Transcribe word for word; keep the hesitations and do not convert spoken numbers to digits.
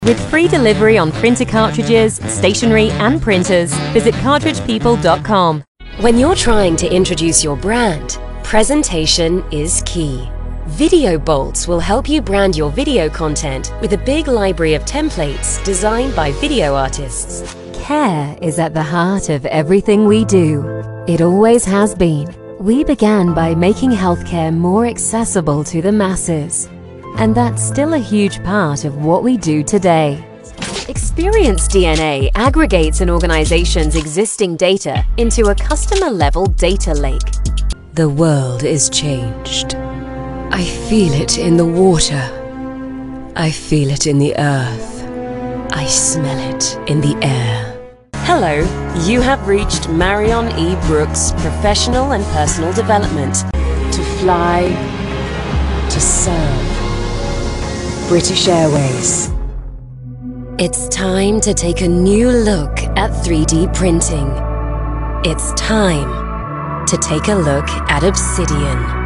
With free delivery on printer cartridges, stationery and printers, visit cartridge people dot com. When you're trying to introduce your brand, presentation is key. Video Bolts will help you brand your video content with a big library of templates designed by video artists. Care is at the heart of everything we do. It always has been. We began by making healthcare more accessible to the masses. And that's still a huge part of what we do today. Experience D N A aggregates an organization's existing data into a customer-level data lake. The world is changed. I feel it in the water. I feel it in the earth. I smell it in the air. Hello, you have reached Marion E. Brooks Professional and Personal Development. To fly, to serve. British Airways. It's time to take a new look at three D printing. It's time to take a look at Obsidian.